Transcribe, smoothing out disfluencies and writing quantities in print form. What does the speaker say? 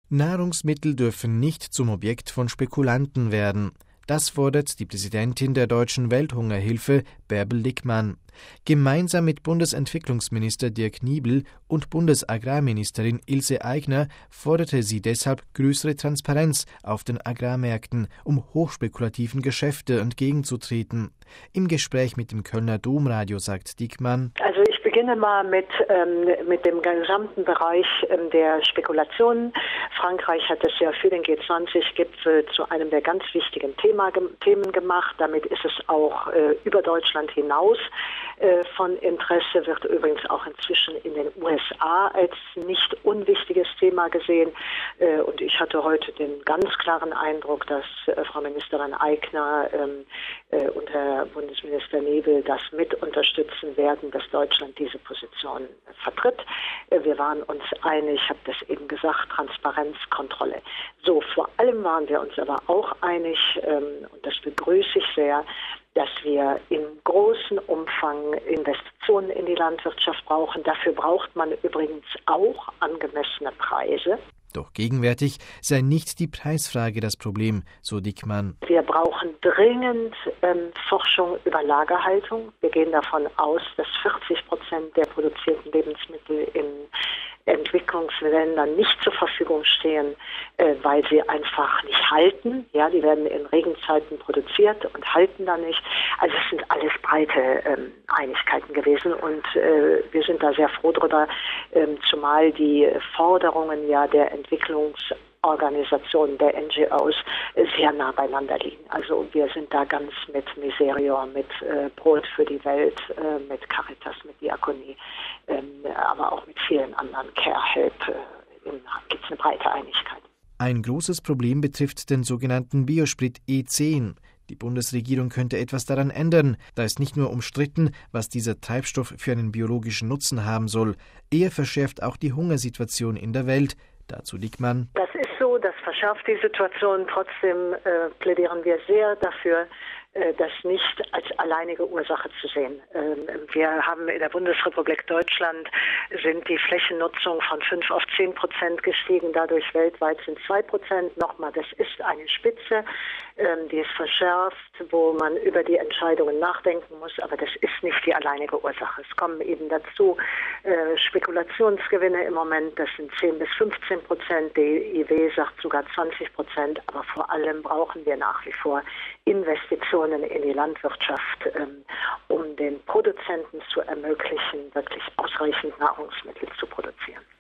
Nahrungsmittel dürfen nicht zum Objekt von Spekulanten werden. Das fordert die Präsidentin der Deutschen Welthungerhilfe, Bärbel Dickmann. Gemeinsam mit Bundesentwicklungsminister Dirk Niebel und Bundesagrarministerin Ilse Aigner forderte sie deshalb größere Transparenz auf den Agrarmärkten, um hochspekulativen Geschäften entgegenzutreten. Im Gespräch mit dem Kölner Domradio sagt Dickmann: Also ich beginne mal mit dem gesamten Bereich der Spekulationen. Frankreich hat es ja für den G20-Gipfel zu einem der ganz wichtigen Themen gemacht. Damit ist es auch über Deutschland hinaus von Interesse, wird übrigens auch inzwischen in den USA als nicht unwichtiges Thema gesehen. Und ich hatte heute den ganz klaren Eindruck, dass Frau Ministerin Aigner und Herr Bundesminister Nebel das mit unterstützen werden, dass Deutschland diese Position vertritt. Wir waren uns einig, ich habe das eben gesagt, Transparenz, Kontrolle. So, vor allem waren wir uns aber auch einig, und das begrüße ich sehr, dass wir in großem Umfang Investitionen in die Landwirtschaft brauchen. Dafür braucht man übrigens auch angemessene Preise. Doch gegenwärtig sei nicht die Preisfrage das Problem, so Dickmann. Wir brauchen dringend Forschung über Lagerhaltung. Wir gehen davon aus, dass 40% der produzierten Lebensmittel in Entwicklungsländern nicht zur Verfügung stehen, weil sie einfach nicht halten. Ja, die werden in Regenzeiten produziert und halten da nicht. Also es sind alles breite Einigkeiten gewesen und wir sind da sehr froh drüber, zumal die Forderungen ja der Entwicklungsorganisationen, der NGOs sehr nah beieinander liegen. Also wir sind da ganz mit Miserior, mit Brot für die Welt, mit Caritas, mit Diakonie, aber auch mit vielen anderen, Care Help, gibt es eine breite Einigkeit. Ein großes Problem betrifft den sogenannten Biosprit E10. Die Bundesregierung könnte etwas daran ändern, da ist nicht nur umstritten, was dieser Treibstoff für einen biologischen Nutzen haben soll. Er verschärft auch die Hungersituation in der Welt. Dazu Dickmann: Das ist so, das verschärft die Situation. Trotzdem plädieren wir sehr dafür, das nicht als alleinige Ursache zu sehen. Wir haben in der Bundesrepublik Deutschland sind die Flächennutzung von 5 auf 10% gestiegen, dadurch weltweit sind 2%. Nochmal, das ist eine Spitze, die ist verschärft, wo man über die Entscheidungen nachdenken muss, aber das ist nicht die alleinige Ursache. Es kommen eben dazu Spekulationsgewinne im Moment, das sind 10 bis 15%, die IW sagt sogar 20%, aber vor allem brauchen wir nach wie vor Investitionen in die Landwirtschaft, um den Produzenten zu ermöglichen, wirklich ausreichend Nahrungsmittel zu produzieren.